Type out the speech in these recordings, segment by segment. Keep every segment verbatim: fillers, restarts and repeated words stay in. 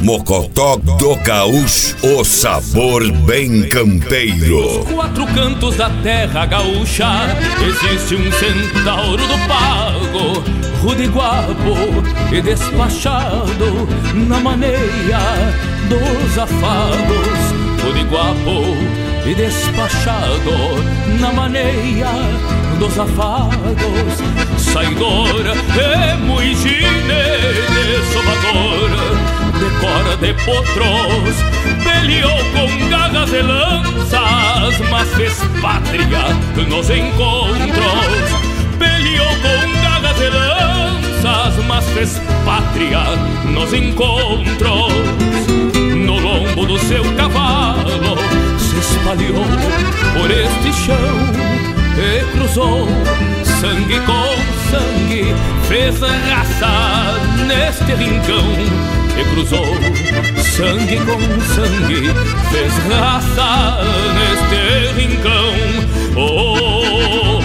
Mocotó do Gaúcho, o sabor bem campeiro. Nos quatro cantos da terra gaúcha existe um centauro do pago, rude guapo e despachado na maneira dos afagos. Rude guapo e despachado na maneira dos afagos. Saidor é muigine de sovador, decora de potros, peleou com garras e lanças, mas fez pátria nos encontros. Peleou com garras e lanças, mas fez pátria nos encontros. No lombo do seu cavalo se espalhou por este chão e cruzou sangue com sangue, fez raça neste rincão. E cruzou sangue com sangue, fez raça neste rincão. Oh, oh,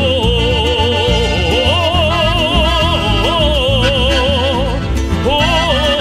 oh, oh,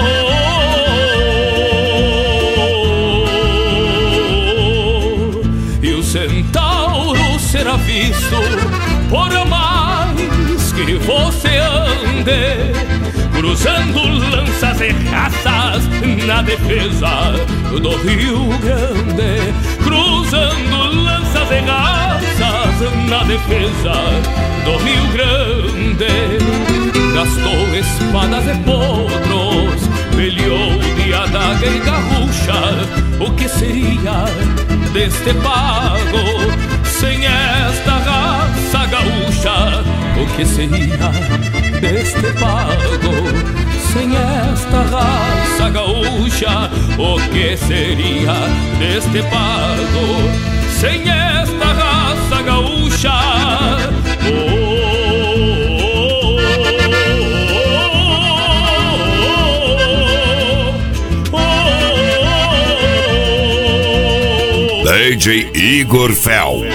oh, oh. E o centauro será visto por mais que você ande, cruzando lanças e raças na defesa do Rio Grande. Cruzando lanças e raças na defesa do Rio Grande. Gastou espadas e potros, peleou de adaga e garrucha. O que seria deste pago sem esta raça gaúcha? O que seria deste pago sem esta raça gaúcha? O que seria deste pago sem esta raça gaúcha? Oh, oh, oh, oh, oh. D J Igor Fel.